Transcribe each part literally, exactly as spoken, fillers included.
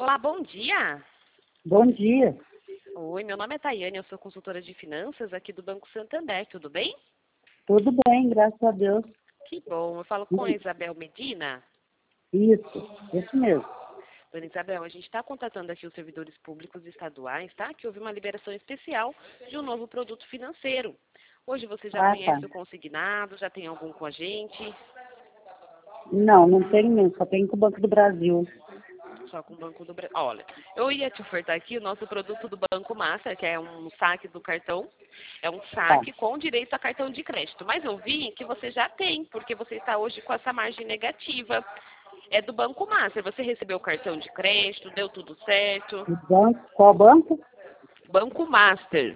Olá, bom dia. Bom dia. Oi, meu nome é Tayane, eu sou consultora de finanças aqui do Banco Santander, tudo bem? Tudo bem, graças a Deus. Que bom, eu falo com a Isabel Medina. Isso, isso mesmo. Dona Isabel, a gente está contatando aqui os servidores públicos estaduais, tá? Que houve uma liberação especial de um novo produto financeiro. Hoje você já Ah, conhece tá. o consignado, já tem algum com a gente? Não, não tenho mesmo, só tenho com o Banco do Brasil. Só com o Banco do Brasil. Olha, eu ia te ofertar aqui o nosso produto do Banco Master, que é um saque do cartão. É um Tá. saque com direito a cartão de crédito. Mas eu vi que você já tem, porque você está hoje com essa margem negativa. É do Banco Master. Você recebeu o cartão de crédito, deu tudo certo. O banco, qual banco? Banco Master.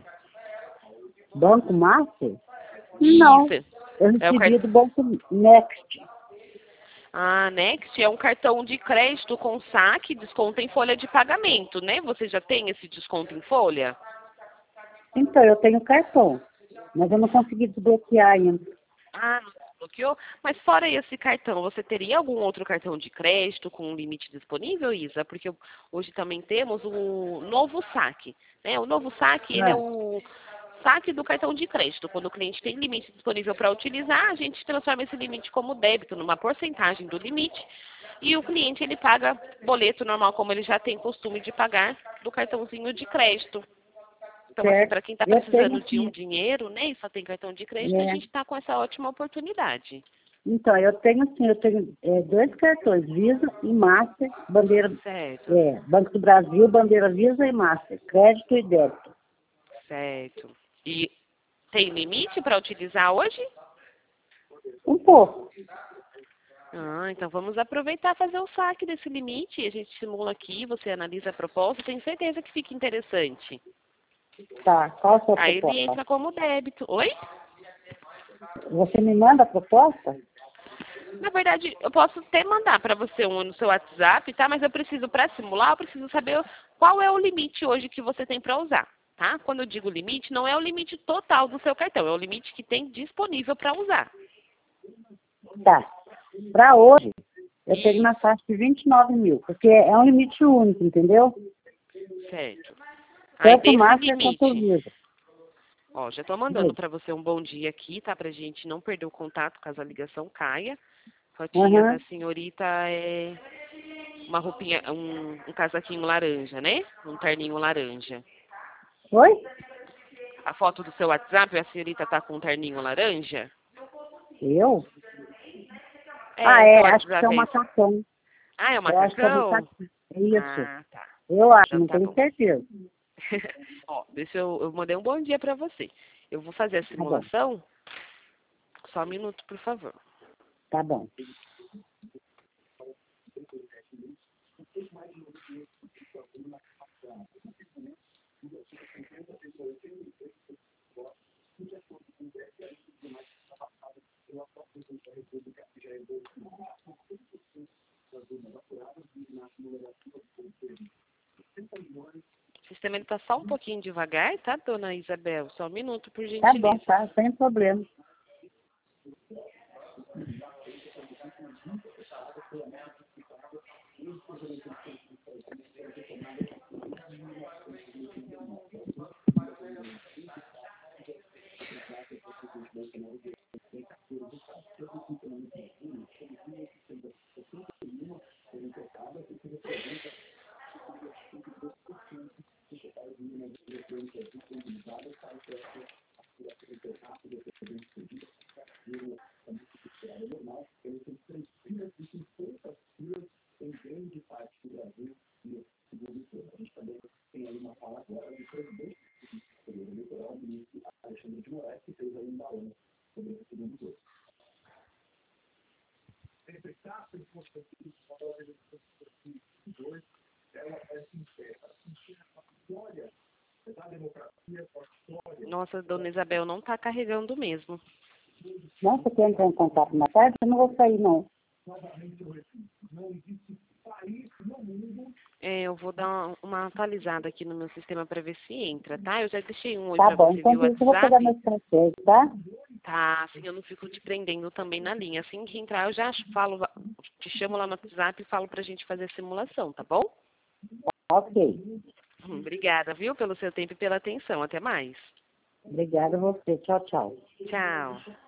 Banco Master? Não, Isso. eu É o recebi cartão. do Banco Next. Ah, Next é um cartão de crédito com saque, desconto em folha de pagamento, né? Você já tem esse desconto em folha? Então, eu tenho cartão, mas eu não consegui desbloquear ainda. Ah, não desbloqueou? Mas fora esse cartão, você teria algum outro cartão de crédito com um limite disponível, Isa? Porque hoje também temos o novo saque, né? O novo saque, ele é É, o saque do cartão de crédito. Quando o cliente tem limite disponível para utilizar, a gente transforma esse limite como débito, numa porcentagem do limite, e o cliente ele paga boleto normal, como ele já tem costume de pagar, do cartãozinho de crédito. Então, assim, certo. para quem está Eu tenho precisando de um sim. dinheiro, né, e só tem cartão de crédito, a É. gente está com essa ótima oportunidade. Então, eu tenho sim, eu tenho é, dois cartões, Visa e Master, bandeira, Certo, é, Banco do Brasil, bandeira Visa e Master, crédito e débito. certo. E tem limite para utilizar hoje? Um pouco. Ah, então vamos aproveitar e fazer o saque desse limite. A gente simula aqui, você analisa a proposta, tenho certeza que fica interessante. Tá, qual a sua Aí ele proposta? entra como débito. Oi? Você me manda a proposta? Na verdade, eu posso até mandar para você um no seu WhatsApp, tá? Mas eu preciso, para simular, eu preciso saber qual é o limite hoje que você tem para usar, tá? Quando eu digo limite, não é o limite total do seu cartão, é o limite que tem disponível para usar. Tá. Para hoje, eu tenho Isso, na faixa de vinte e nove mil, porque é um limite único, entendeu? certo. Aí Tanto o desse Master quanto o limite, Visa. ó, já estou mandando para você um bom dia aqui, tá? Pra gente não perder o contato caso a ligação caia. Fotinha da Aham. senhorita é uma roupinha, um, um casaquinho laranja, né? Um terninho laranja. Oi? A foto do seu WhatsApp, a senhorita tá com um terninho laranja? Eu? Ah, É, seu é, acho que é WhatsApp um é esse. macacão. Ah, é o Eu acho que é um macacão? macacão. É isso. Ah, tá. Eu acho, Então não tá tenho bom. certeza. Ó, deixa eu, eu mandei um bom dia pra você. Eu vou fazer a Tá bom, simulação. Só um minuto, por favor. tá bom. O sistema ele tá só um pouquinho devagar, tá, dona Isabel? Só um minuto, por Tá bom, gentileza. tá, sem problema. Nossa, dona Isabel, não tá carregando mesmo. Não, você quer entrar em contato mais tarde? Eu não vou sair, não. É, eu vou dar uma uma atualizada aqui no meu sistema para ver se entra, tá? Eu já deixei um oi Tá para bom, você via enquanto isso eu vou pegar WhatsApp. meu estratégia, tá? Tá, assim eu não fico te prendendo também na linha. Assim que entrar, eu já falo, te chamo lá no WhatsApp e falo pra gente fazer a simulação, tá bom? Ok. Obrigada, viu, pelo seu tempo e pela atenção. Até mais. Obrigada a você. Tchau, tchau. Tchau.